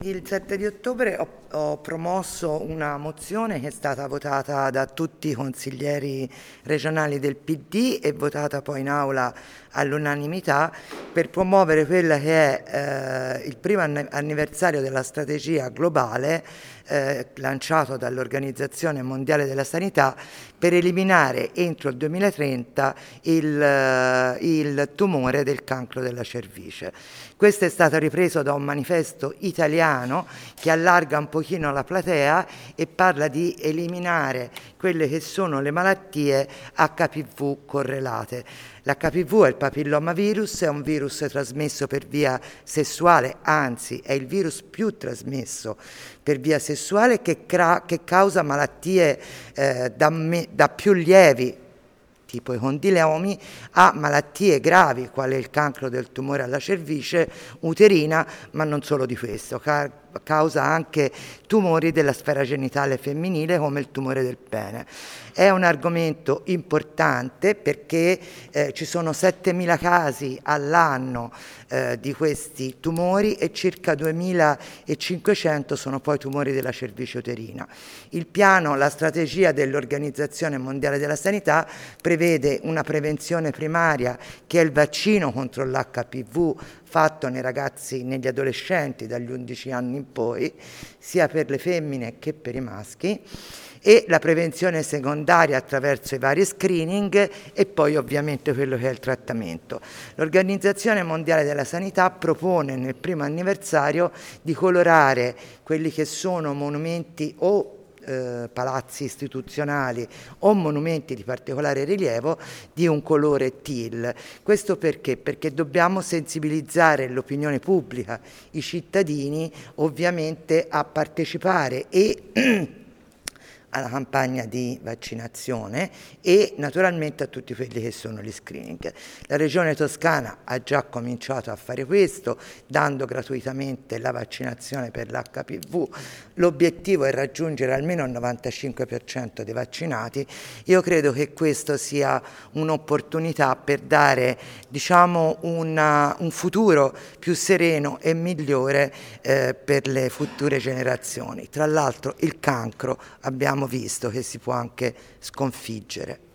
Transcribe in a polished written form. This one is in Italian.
Il 7 di ottobre ho promosso una mozione che è stata votata da tutti i consiglieri regionali del PD e votata poi in aula all'unanimità per promuovere quella che è il primo anniversario della strategia globale lanciato dall'Organizzazione Mondiale della Sanità per eliminare entro il 2030 il tumore del cancro della cervice. Questo è stato ripreso da un manifesto italiano che allarga un pochino la platea e parla di eliminare quelle che sono le malattie HPV correlate. L'HPV è il papillomavirus, è un virus trasmesso per via sessuale, anzi è il virus più trasmesso per via sessuale che causa malattie da più lievi, tipo i condileomi, a malattie gravi, quale il cancro del tumore alla cervice uterina, ma non solo di questo, causa anche tumori della sfera genitale femminile come il tumore del pene. È un argomento importante perché ci sono 7.000 casi all'anno di questi tumori e circa 2.500 sono poi tumori della cervice uterina. Il piano, la strategia dell'Organizzazione Mondiale della Sanità prevede una prevenzione primaria che è il vaccino contro l'HPV fatto nei ragazzi, negli adolescenti dagli 11 anni in poi, sia per le femmine che per i maschi, e la prevenzione secondaria attraverso i vari screening e poi ovviamente quello che è il trattamento. L'Organizzazione Mondiale della Sanità propone nel primo anniversario di colorare quelli che sono monumenti o palazzi istituzionali o monumenti di particolare rilievo di un colore teal. Questo perché? Perché dobbiamo sensibilizzare l'opinione pubblica, i cittadini ovviamente a partecipare e alla campagna di vaccinazione e naturalmente a tutti quelli che sono gli screening. La Regione Toscana ha già cominciato a fare questo, dando gratuitamente la vaccinazione per l'HPV. L'obiettivo è raggiungere almeno il 95% dei vaccinati. Io credo che questo sia un'opportunità per dare, diciamo, un futuro più sereno e migliore per le future generazioni. Tra l'altro il cancro abbiamo visto che si può anche sconfiggere.